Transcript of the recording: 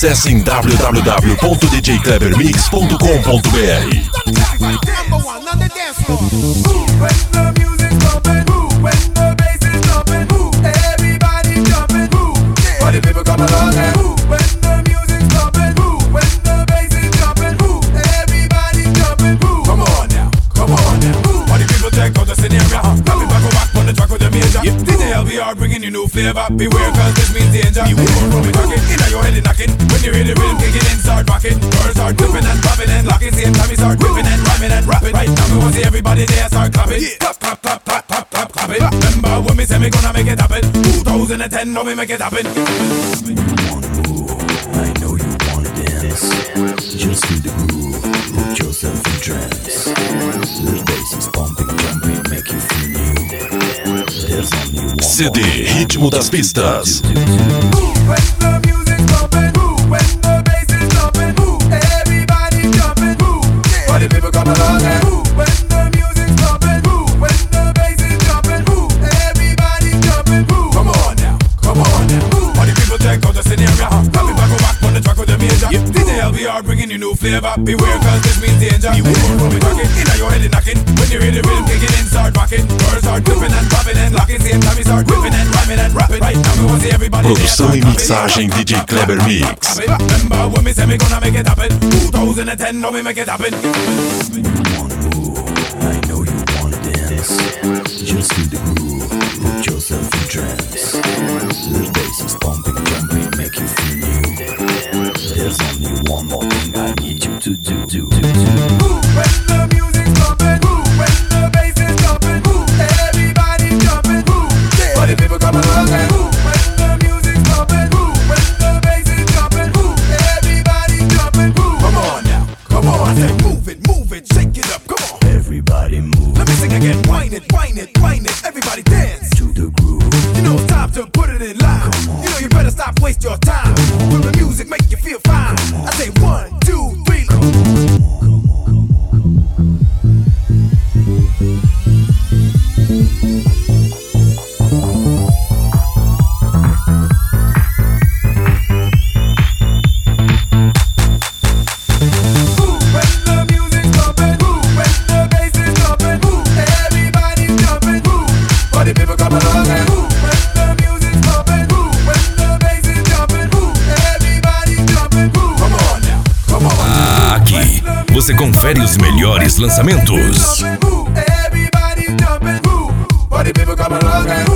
Acessem www.djklebermix.com.br. LBR bringing you new flavor. Beware, cause this means danger. You won't from it rocking, in your head and knocking. When you hear the rhythm kicking in, start rocking. Girls start flipping and popping and locking. Same time you start whipping and rhyming and rapping. Right now we want to see everybody there start clapping. Clap, clap, clap, clap, clap, clap, clapping. Remember when we say we gonna make it happen. 2010, now we make it happen. You wanna move, I know you wanna dance. Just feel the groove, put yourself in trance. The bass is pumping, jumping, make you feel new. There's only one CD Ritmo das Pistas. LBR bringing you new flavor. Beware, cause this means danger. You won't from it rocking, in your head and knocking. When you hear the rhythm kicking in, start rocking. Girls start flipping and popping and locking. Same time you start whipping and rhyming and rapping. Right now we want to see everybody. Produção e mixagem DJ Kleber Mix. Remember when we say we gonna make it happen. 2010, now we make it happen. You wanna move, I know you wanna dance. Just feel the groove, put yourself in trance. The bass is pumping, jumping, make you feel new. There's only one more thing I need you to do. Move when the music's pumping. Move when the bass is jumping. Move, everybody jumping. Move, yeah. Party people come along and move when the music's pumping. Move when the bass is jumping. Move, everybody jumping. Move. Come on now, come on. I say move it, shake it up. Come on, everybody move. Let me sing again. Whine it, whine it, whine it. Everybody dance to the groove. You know it's time to put it in line. You know you better stop, waste your time. When the music make you feel fine. I say 1, 2, 3. Come on. Você confere os melhores lançamentos. Everybody jumping, move. Party people come along and